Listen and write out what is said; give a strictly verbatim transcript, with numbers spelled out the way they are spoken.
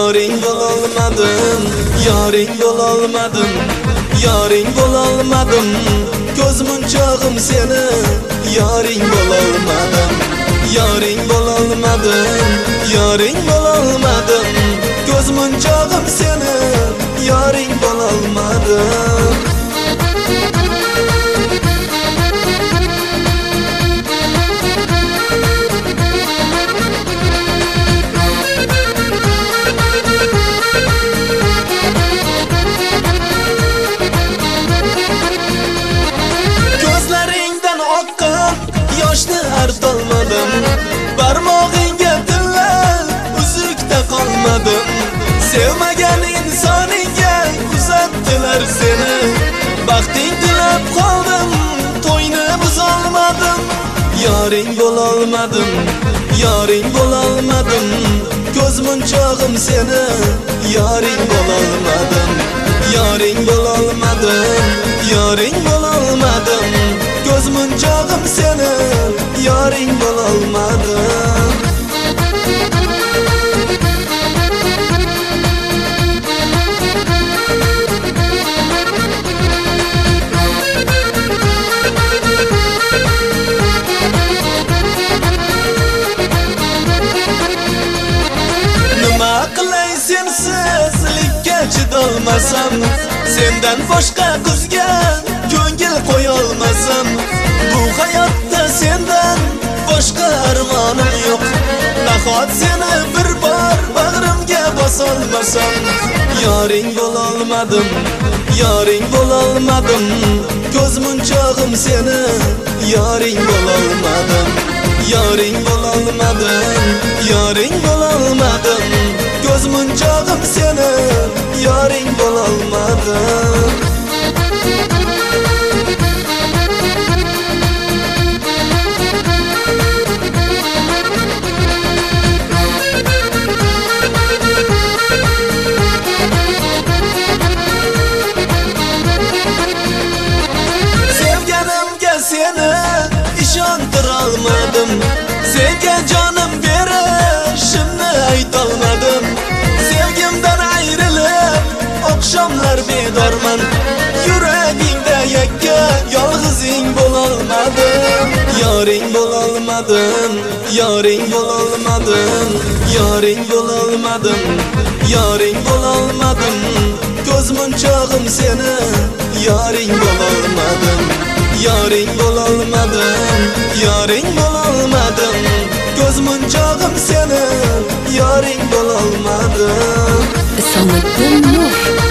Yaring bo'lolmadim, yaring bo'lolmadim, yaring bo'lolmadim. Ko'z munchog'im seni, yaring bo'lolmadim, yaring bo'lolmadim, yaring bo'lolmadim. Ko'z munchog'im seni, yaring bo'lolmadim. Yoshni artolmadim, barmog'ingga tillab uzukda qolmadim. Sevmagan insoningga uzatdilar seni, baxting tilab qoldim, to'yni buzolmadim. Yaring bo'lolmadim, yaring bo'lolmadim. Ko'z munchog'im seni, yaring bo'lolmadim, yaring bo'lolmadim, yaring bo'lolmadim. Ko'z munchog'im seni, yaring bo'lolmadim. Nima qilay sensizlikka chidolmasam, sendan boshqa qizga ko'ngil qo'yolmasam. Bu hayotda sendan boshqa armonim yo'q. Nahot seni bir bor bag'rimga bosolmasam. Yaring bo'lolmadim, yaring bo'lolmadim. Ko'z munchog'im seni, yaring bo'lolmadim, yaring bo'lolmadim, yaring bo'lolmadim. Ko'z munchog'im seni, yaring bo'lolmadim. Seni ishontirolmadim, senga jonim berishimni aytolmadim. Sevgimdan ayrilib oqshomlar bedorman, yuragingda yakka yolg'izing bo'lolmadim. Yaring bo'lolmadim, yaring bo'lolmadim, yaring bo'lolmadim, yaring bo'lolmadim. Ko'z munchog'im seni, yaring bo'lolmadim, yaring bo'lolmadim, yaring bo'lolmadim. Ko'z munchog'im seni, yaring bo'lolmadim. Isomiddin Nur